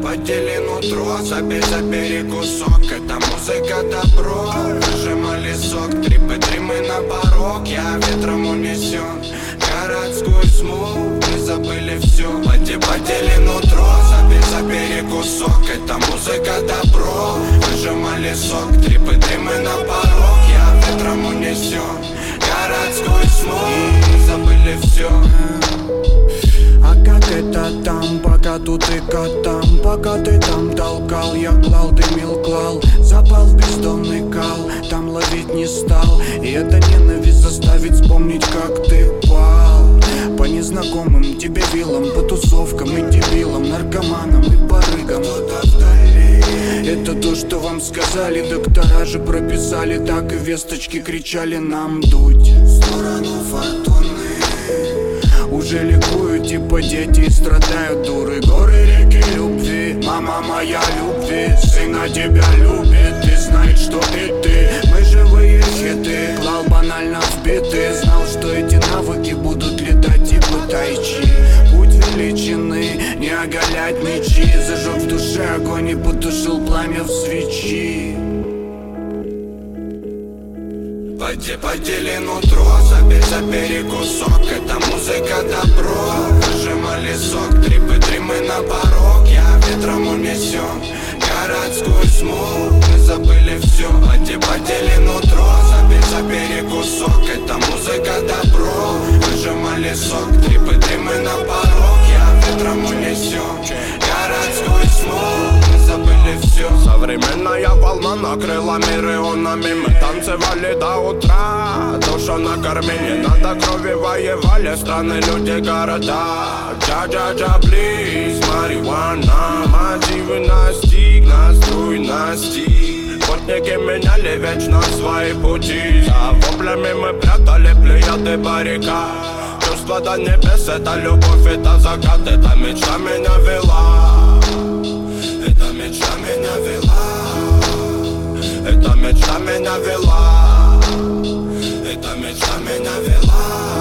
подели нутро, забери кусок. Это музыка добро, выжимали сок. Трипы, дримы на порог, я ветром унесен. Городской смог, мы забыли все. Подели нутро, забери кусок. Это музыка добро, выжимали сок. Трипы, дримы на порог, я ветром унесен. Городской смог, мы забыли все. А как это там, пока тут и котам? Пока ты там толкал, я клал, дымил, клал. Запал в бездонный кал, там ловить не стал. И эта ненависть заставит вспомнить, как ты пал. По незнакомым тебе вилам, по тусовкам и дебилам, наркоманам и барыгам. Это то, что вам сказали, доктора же прописали. Так и весточки кричали нам дуть в сторону фортуны. Уже ликуют, типа дети и страдают дуры. Горы, реки любви, мама моя любви. Сына тебя любит, и знает, что и ты. Мы живые хиты, клал банально в биты. Знал, что эти навыки будут летать типа тайчи. Путь величины, не оголять мечи. Зажег в душе огонь и потушил пламя в свечи. Подели нутро, забери кусок. Это музыка добро, выжимали сок. Трипы, дримы на порог, я ветром унесен. Городской смог, мы забыли все. Подели нутро, забери кусок. Это музыка добро, выжимали сок. Трипы, дримы на порог, я ветром унесен. Городской смог, мы забыли все. Современная волна накрыла миллионами. Мы танцевали до утра, душу накормили. Надо крови воевали страны, люди, города. Джа-джа-джа, please, марихуана. Мотивы настиг, наструй, настиг. Спутники меняли вечно свои пути. За воплями мы прятали плеяды баррикад. Чувство до небес, это любовь, это закат. Это мечта меня вела. Эта мечта меня вела. Эта мечта меня вела. Эта мечта меня вела.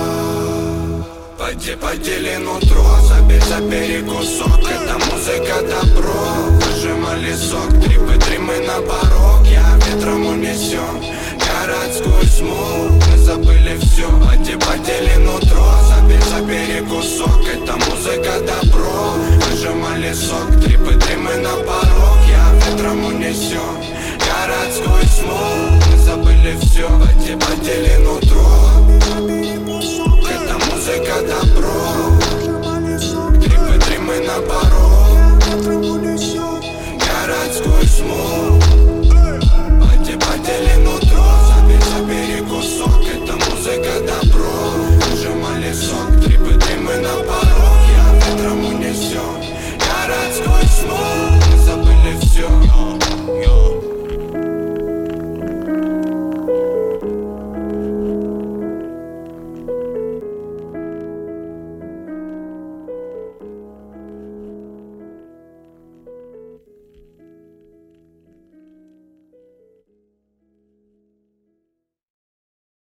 Подели нутро, забери кусок. Это музыка добро, выжимали сок. Трипы, дримы на порог, я ветром унесен. Городской смог, мы забыли все. Подели нутро, забери кусок. Это музыка добро, выжимали сок. Трипы, дримы на порог, я ветром унесен. Городской смог, мы забыли все. Подели нутро, это музыка добро. Трипы, дримы на порог.